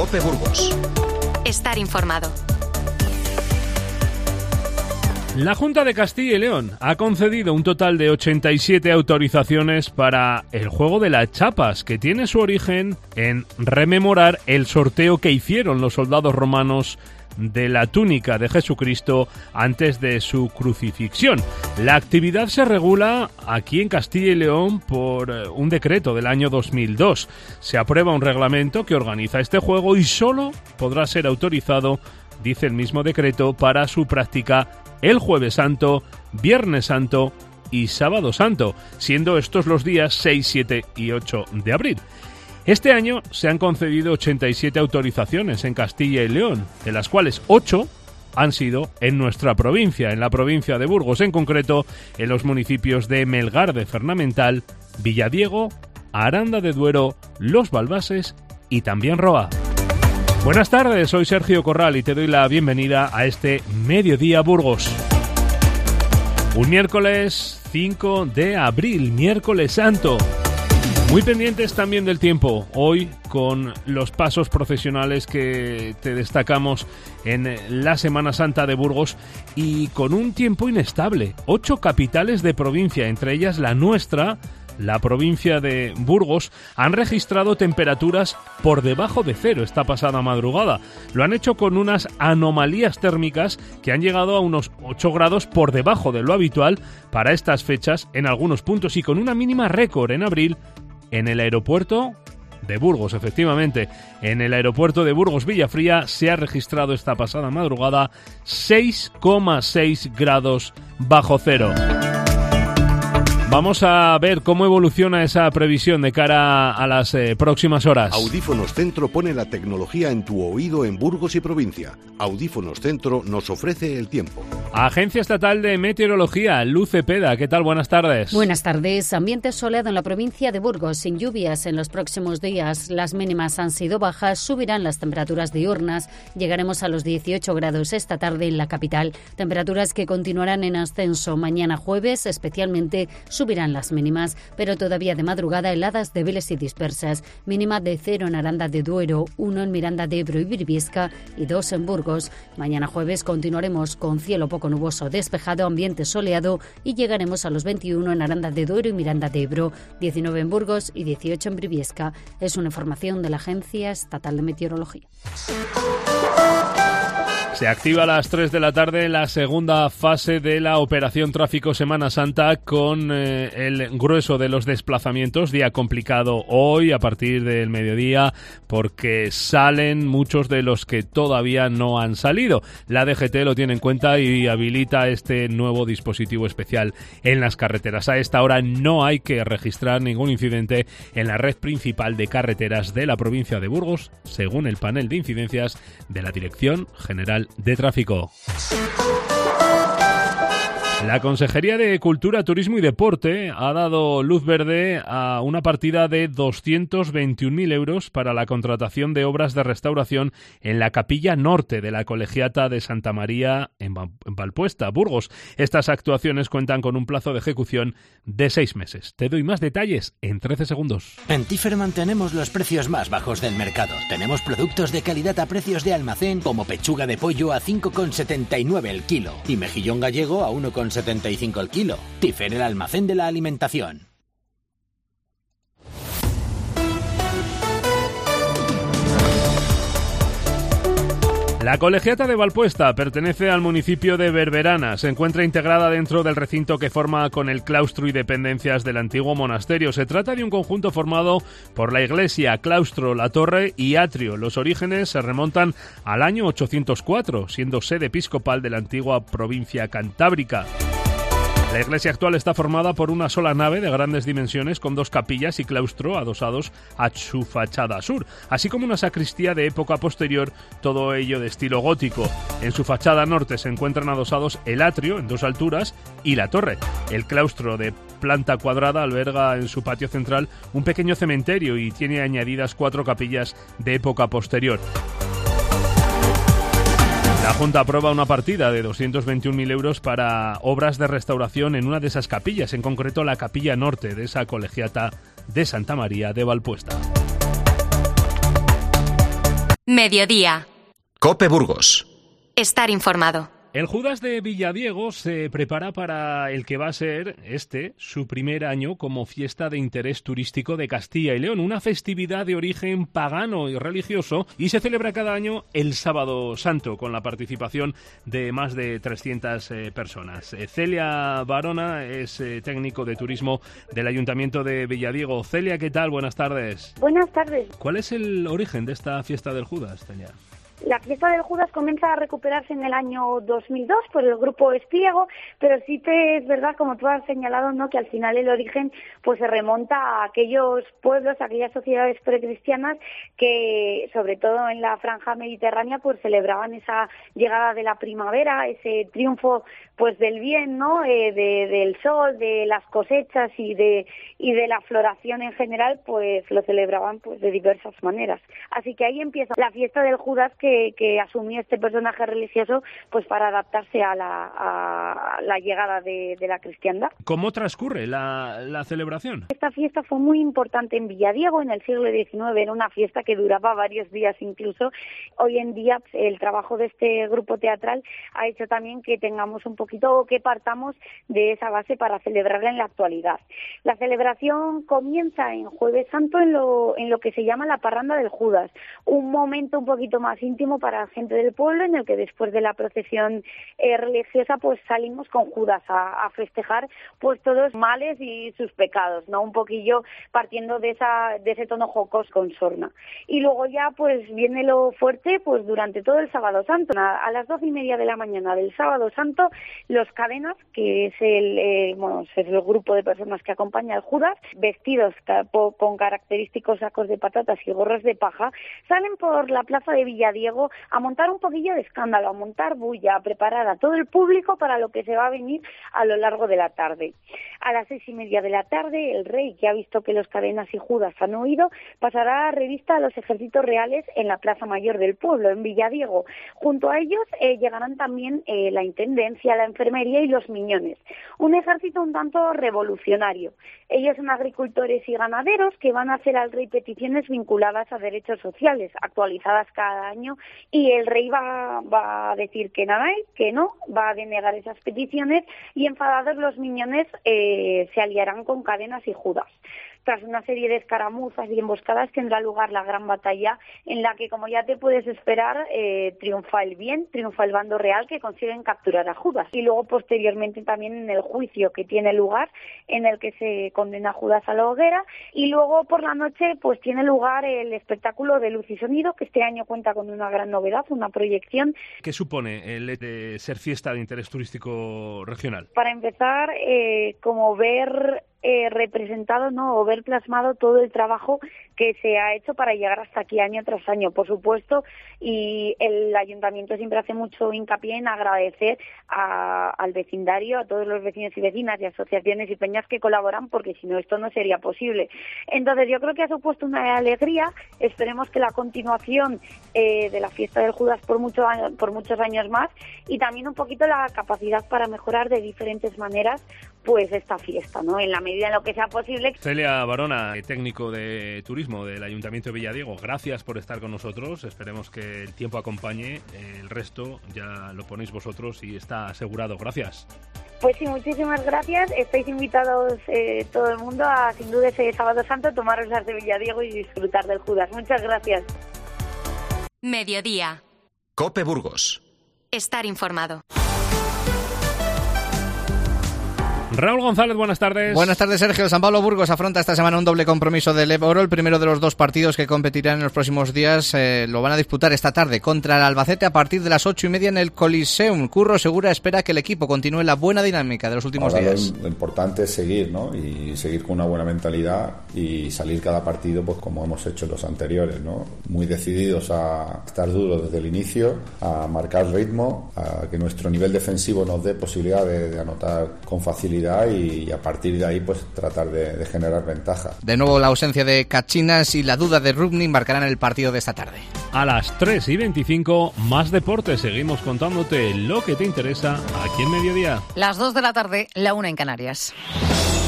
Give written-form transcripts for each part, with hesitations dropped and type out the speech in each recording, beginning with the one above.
COPE Burgos. Estar informado. La Junta de Castilla y León ha concedido un total de 87 autorizaciones para el juego de las chapas, que tiene su origen en rememorar el sorteo que hicieron los soldados romanos de la túnica de Jesucristo antes de su crucifixión. La actividad se regula aquí en Castilla y León por un decreto del año 2002. Se aprueba un reglamento que organiza este juego y solo podrá ser autorizado, dice el mismo decreto, para su práctica el Jueves Santo, Viernes Santo y Sábado Santo, siendo estos los días 6, 7 y 8 de abril. Este año se han concedido 87 autorizaciones en Castilla y León, de las cuales 8 han sido en nuestra provincia, en la provincia de Burgos, en concreto en los municipios de Melgar de Fernamental, Villadiego, Aranda de Duero, Los Balbases y también Roa. Buenas tardes, soy Sergio Corral y te doy la bienvenida a este Mediodía Burgos. Un miércoles 5 de abril, miércoles santo. Muy pendientes también del tiempo, hoy con los pasos procesionales que te destacamos en la Semana Santa de Burgos y con un tiempo inestable. 8 capitales de provincia, entre ellas la nuestra, la provincia de Burgos, han registrado temperaturas por debajo de cero esta pasada madrugada. Lo han hecho con unas anomalías térmicas que han llegado a unos 8 grados por debajo de lo habitual para estas fechas en algunos puntos y con una mínima récord en abril en el aeropuerto de Burgos. Efectivamente, en el aeropuerto de Burgos Villafría se ha registrado esta pasada madrugada 6,6 grados bajo cero. Vamos a ver cómo evoluciona esa previsión de cara a las próximas horas. Audífonos Centro pone la tecnología en tu oído en Burgos y provincia. Audífonos Centro nos ofrece el tiempo. Agencia Estatal de Meteorología, Luz Cepeda, ¿qué tal? Buenas tardes. Buenas tardes. Ambiente soleado en la provincia de Burgos, sin lluvias en los próximos días. Las mínimas han sido bajas, subirán las temperaturas diurnas. Llegaremos a los 18 grados esta tarde en la capital. Temperaturas que continuarán en ascenso mañana jueves, especialmente subirán las mínimas, pero todavía de madrugada heladas débiles y dispersas. Mínima de 0 en Aranda de Duero, 1 en Miranda de Ebro y Briviesca y 2 en Burgos. Mañana jueves continuaremos con cielo poco nuboso despejado, ambiente soleado y llegaremos a los 21 en Aranda de Duero y Miranda de Ebro, 19 en Burgos y 18 en Briviesca. Es una información de la Agencia Estatal de Meteorología. Se activa a las 3 de la tarde la segunda fase de la Operación Tráfico Semana Santa con el grueso de los desplazamientos. Día complicado hoy a partir del mediodía porque salen muchos de los que todavía no han salido. La DGT lo tiene en cuenta y habilita este nuevo dispositivo especial en las carreteras. A esta hora no hay que registrar ningún incidente en la red principal de carreteras de la provincia de Burgos, según el panel de incidencias de la Dirección General de Tráfico. La Consejería de Cultura, Turismo y Deporte ha dado luz verde a una partida de 221.000 euros para la contratación de obras de restauración en la capilla norte de la Colegiata de Santa María en Valpuesta, Burgos. Estas actuaciones cuentan con un plazo de ejecución de 6 meses. Te doy más detalles en 13 segundos. En Tifer mantenemos los precios más bajos del mercado. Tenemos productos de calidad a precios de almacén, como pechuga de pollo a 5,79 el kilo y mejillón gallego a 1,75 el kilo. Tifer, el almacén de la alimentación. La Colegiata de Valpuesta pertenece al municipio de Berberana. Se encuentra integrada dentro del recinto que forma con el claustro y dependencias del antiguo monasterio. Se trata de un conjunto formado por la iglesia, claustro, la torre y atrio. Los orígenes se remontan al año 804, siendo sede episcopal de la antigua provincia cantábrica. La iglesia actual está formada por una sola nave de grandes dimensiones con 2 capillas y claustro adosados a su fachada sur, así como una sacristía de época posterior, todo ello de estilo gótico. En su fachada norte se encuentran adosados el atrio en 2 alturas y la torre. El claustro de planta cuadrada alberga en su patio central un pequeño cementerio y tiene añadidas 4 capillas de época posterior. La Junta aprueba una partida de 221.000 euros para obras de restauración en una de esas capillas, en concreto la capilla norte de esa Colegiata de Santa María de Valpuesta. Mediodía. COPE Burgos. Estar informado. El Judas de Villadiego se prepara para el que va a ser su primer año como fiesta de interés turístico de Castilla y León, una festividad de origen pagano y religioso, y se celebra cada año el Sábado Santo con la participación de más de 300 personas. Celia Barona es técnico de turismo del Ayuntamiento de Villadiego. Celia, ¿qué tal? Buenas tardes. Buenas tardes. ¿Cuál es el origen de esta fiesta del Judas, Celia? La fiesta del Judas comienza a recuperarse en el año 2002 por el grupo Espiego, pero sí que es verdad, como tú has señalado, ¿no?, que al final el origen pues se remonta a aquellos pueblos, a aquellas sociedades precristianas que, sobre todo en la franja mediterránea, pues celebraban esa llegada de la primavera, ese triunfo pues del bien, ¿no?, del sol, de las cosechas y de la floración en general, pues lo celebraban pues de diversas maneras. Así que ahí empieza la fiesta del Judas que asumió este personaje religioso pues para adaptarse a la llegada de la cristiandad. ¿Cómo transcurre la celebración? Esta fiesta fue muy importante en Villadiego en el siglo XIX, era una fiesta que duraba varios días incluso. Hoy en día el trabajo de este grupo teatral ha hecho también que tengamos un poquito, que partamos de esa base para celebrarla en la actualidad. La celebración comienza en Jueves Santo en lo que se llama la parranda del Judas, un momento un poquito más íntimo para la gente del pueblo, en el que después de la procesión religiosa pues salimos con Judas a festejar pues todos males y sus pecados, ¿no? Un poquillo partiendo de ese tono jocoso con sorna. Y luego ya pues viene lo fuerte pues durante todo el Sábado Santo. A las 12:30 de la mañana del Sábado Santo, los cadenas, que es el grupo de personas que acompaña al Judas, vestidos con característicos sacos de patatas y gorros de paja, salen por la plaza de Villadiego a montar un poquillo de escándalo, a montar bulla, a preparar a todo el público para lo que se va a venir a lo largo de la tarde. A las 6:30 de la tarde, el rey, que ha visto que los cadenas y Judas han huido, pasará a revista a los ejércitos reales en la Plaza Mayor del pueblo, en Villadiego. Junto a ellos llegarán también la intendencia, la enfermería y los miñones. Un ejército un tanto revolucionario. Ellos son agricultores y ganaderos que van a hacer al rey peticiones vinculadas a derechos sociales, actualizadas cada año, y el rey va a decir que nada hay, que no, va a denegar esas peticiones, y enfadados los miñones se aliarán con cadenas y Judas. Tras una serie de escaramuzas y emboscadas tendrá lugar la gran batalla en la que, como ya te puedes esperar, triunfa el bien, triunfa el bando real, que consiguen capturar a Judas. Y luego posteriormente también en el juicio que tiene lugar, en el que se condena a Judas a la hoguera, y luego por la noche pues tiene lugar el espectáculo de luz y sonido, que este año cuenta con una gran novedad, una proyección. ¿Qué supone el de ser fiesta de interés turístico regional? Para empezar, como ver representado, ¿no?, o ver plasmado todo el trabajo que se ha hecho para llegar hasta aquí año tras año, por supuesto, y el ayuntamiento siempre hace mucho hincapié en agradecer al vecindario, a todos los vecinos y vecinas y asociaciones y peñas que colaboran, porque si no esto no sería posible. Entonces yo creo que ha supuesto una alegría. Esperemos que la continuación de la fiesta del Judas por muchos años más, y también un poquito la capacidad para mejorar de diferentes maneras pues esta fiesta, ¿no?, en la medida en lo que sea posible. Celia Barona, técnico de turismo del Ayuntamiento de Villadiego, gracias por estar con nosotros. Esperemos que el tiempo acompañe. El resto ya lo ponéis vosotros y está asegurado. Gracias. Pues sí, muchísimas gracias. Estáis invitados todo el mundo a, sin duda, ese Sábado Santo, tomaros las de Villadiego y disfrutar del Judas. Muchas gracias. Mediodía. COPE Burgos. Estar informado. Raúl González, buenas tardes. Buenas tardes, Sergio. San Pablo Burgos afronta esta semana un doble compromiso del Ebro. El primero de los dos partidos que competirán en los próximos días lo van a disputar esta tarde contra el Albacete a partir de las 8:30 en el Coliseum. Curro Segura espera que el equipo continúe la buena dinámica de los últimos días. Lo importante es seguir, ¿no? Y seguir con una buena mentalidad y salir cada partido pues como hemos hecho los anteriores, ¿no? Muy decididos a estar duros desde el inicio, a marcar ritmo, a que nuestro nivel defensivo nos dé posibilidad de anotar con facilidad y a partir de ahí pues tratar de generar ventaja. De nuevo la ausencia de Cachinas y la duda de Rubnik marcarán el partido de esta tarde. A las 3:25, más deporte. Seguimos contándote lo que te interesa aquí en Mediodía. Las 2 de la tarde, la 1 en Canarias.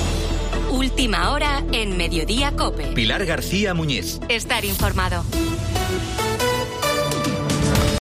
Última hora en Mediodía COPE. Pilar García Muñiz. Estar informado.